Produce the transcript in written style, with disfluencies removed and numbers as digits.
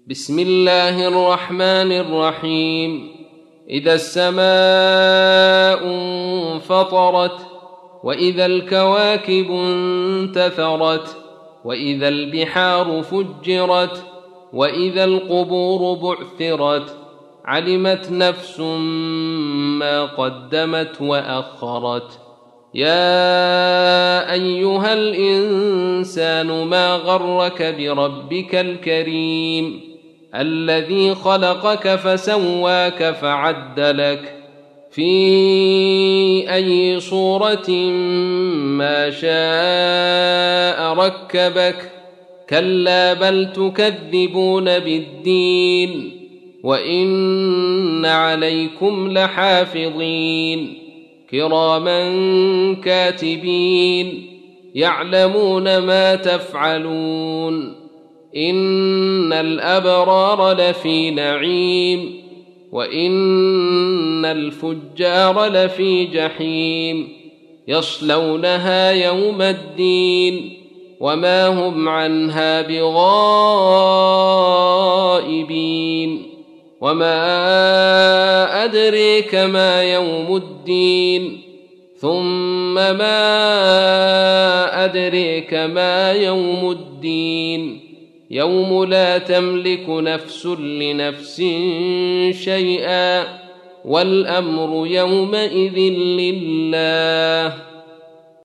بسم الله الرحمن الرحيم. إذا السماء انفطرت، وإذا الكواكب انتثرت، وإذا البحار فجرت، وإذا القبور بعثرت، علمت نفس ما قدمت وأخرت. يا أيها الإنسان ما غرك بربك الكريم الذي خلقك فسواك فعدلك في أي صورة ما شاء ركبك. كلا بل تكذبون بالدين، وإن عليكم لحافظين كراما كاتبين يعلمون ما تفعلون. إن الأبرار لفي نعيم، وإن الفجار لفي جحيم، يصلونها يوم الدين وما هم عنها بغائبين. وما أدريك ما يوم الدين، ثم ما أدريك ما يوم الدين. يوم لا تملك نفس لنفس شيئا، والأمر يومئذ لله.